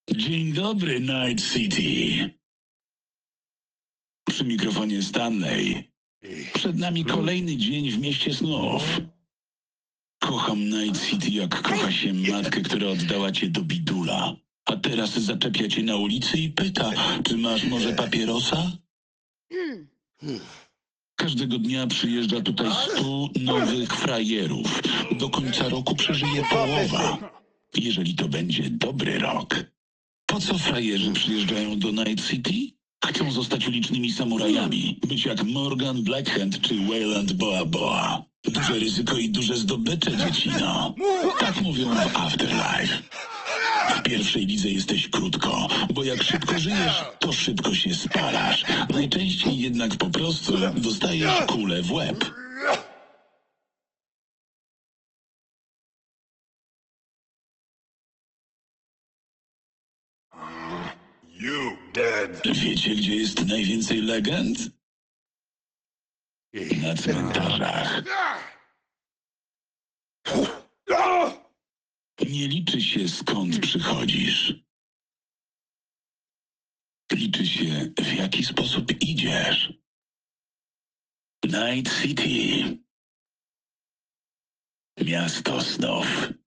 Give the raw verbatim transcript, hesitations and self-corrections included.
Dzień dobry, Night City. Przy mikrofonie Stanley. Przed nami kolejny dzień w mieście snów. Kocham Night City, jak kocha się matkę, która oddała cię do bidula. A teraz zaczepia cię na ulicy i pyta, czy masz może papierosa? Każdego dnia przyjeżdża tutaj stu nowych frajerów. Do końca roku przeżyje połowa. Jeżeli to będzie dobry rok. Po co frajerzy przyjeżdżają do Night City? Chcą zostać ulicznymi samurajami. Być jak Morgan Blackhand czy Wayland Boa Boa. Duże ryzyko i duże zdobycze, dziecino. Tak mówią w Afterlife. W pierwszej lidze jesteś krótko, bo jak szybko żyjesz, to szybko się spalasz. Najczęściej jednak po prostu dostajesz kulę w łeb. You dead. Wiecie, gdzie jest najwięcej legend? Na cmentarzach. Nie liczy się, skąd przychodzisz. Liczy się, w jaki sposób idziesz. Night City. Miasto snów.